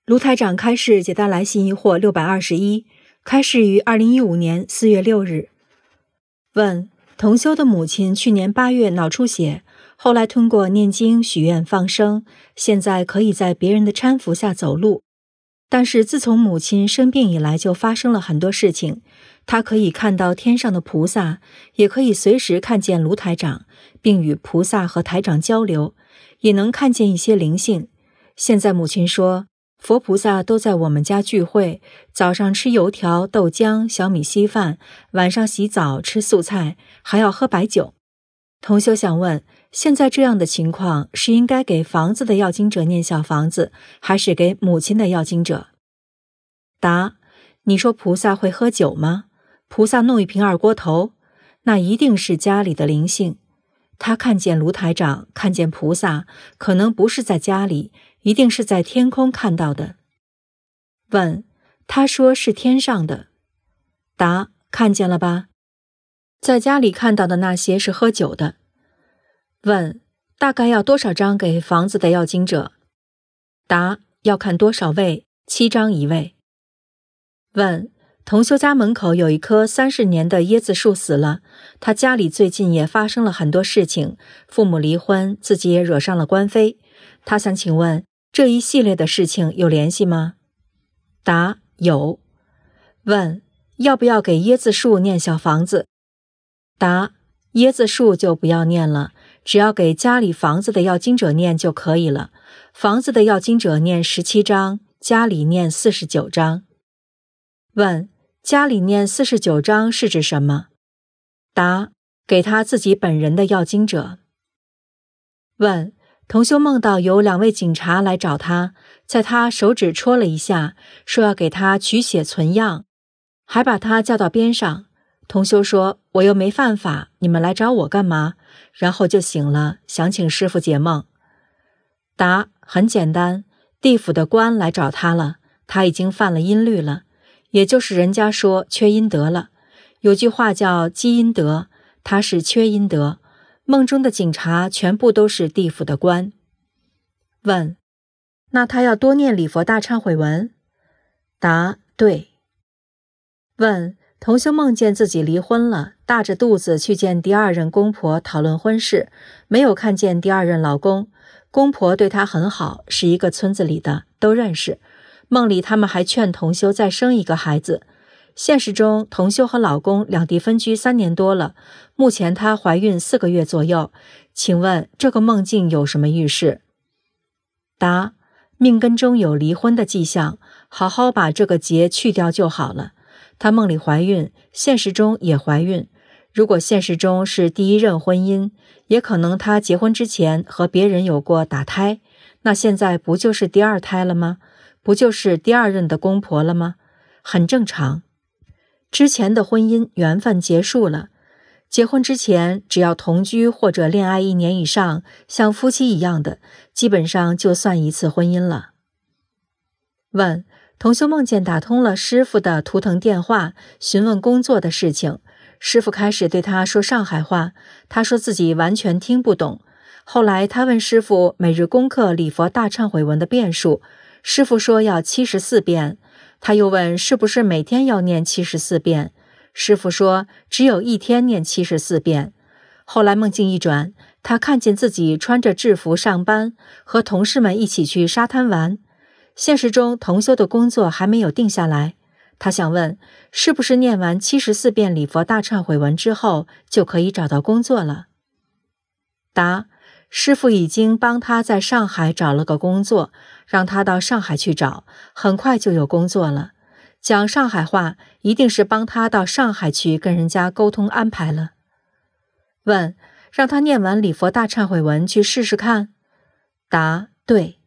卢台长开示解答来信疑惑621，开示于2015年4月6日。问：同修的母亲去年8月脑出血，后来通过念经许愿放生，现在可以在别人的搀扶下走路。但是自从母亲生病以来就发生了很多事情，她可以看到天上的菩萨，也可以随时看见卢台长，并与菩萨和台长交流，也能看见一些灵性。现在母亲说，佛菩萨都在我们家聚会，早上吃油条、豆浆、小米稀饭，晚上洗澡吃素菜，还要喝白酒。同修想问，现在这样的情况是应该给房子的要经者念小房子，还是给母亲的要经者？答：你说菩萨会喝酒吗？菩萨弄一瓶二锅头，那一定是家里的灵性。他看见卢台长，看见菩萨，可能不是在家里，一定是在天空看到的。问：他说是天上的。答：看见了吧？在家里看到的那些是喝酒的。问：大概要多少张给房子的要经者？答：要看多少位，7张一位。问：同修家门口有一棵30年的椰子树死了，他家里最近也发生了很多事情，父母离婚，自己也惹上了官非。他想请问，这一系列的事情有联系吗？答：有。问：要不要给椰子树念小房子？答：椰子树就不要念了，只要给家里房子的要经者念就可以了。房子的要经者念17张，家里念49张。问：家里念49张是指什么？答：给他自己本人的要经者。问：同修梦到有2位警察来找他，在他手指戳了一下，说要给他取血存样，还把他叫到边上。同修说，我又没犯法，你们来找我干嘛？然后就醒了，想请师父解梦。答：很简单，地府的官来找他了，他已经犯了阴律了，也就是人家说缺阴德了。有句话叫积阴德，他是缺阴德。梦中的警察全部都是地府的官。问：那他要多念礼佛大忏悔文？答：对。问：同修梦见自己离婚了，大着肚子去见第2任公婆讨论婚事，没有看见第2任老公，公婆对他很好，是一个村子里的，都认识。梦里他们还劝同修再生一个孩子。现实中，同修和老公两地分居3年多了，目前她怀孕4个月左右。请问这个梦境有什么预示？答：命根中有离婚的迹象，好好把这个结去掉就好了。她梦里怀孕，现实中也怀孕。如果现实中是第1任婚姻，也可能她结婚之前和别人有过打胎，那现在不就是第2胎了吗？不就是第2任的公婆了吗？很正常。之前的婚姻缘分结束了，结婚之前只要同居或者恋爱1年以上，像夫妻一样的，基本上就算一次婚姻了。问：同修梦见打通了师父的图腾电话，询问工作的事情，师父开始对他说上海话，他说自己完全听不懂。后来他问师父每日功课礼佛大忏悔文的遍数，师父说要74遍。他又问是不是每天要念74遍，师父说只有1天念74遍。后来梦境一转，他看见自己穿着制服上班，和同事们一起去沙滩玩。现实中同修的工作还没有定下来，他想问是不是念完74遍礼佛大忏悔文之后就可以找到工作了？答：师父已经帮他在上海找了个工作，让他到上海去找，很快就有工作了。讲上海话一定是帮他到上海去跟人家沟通安排了。问：让他念完礼佛大忏悔文去试试看？答：对。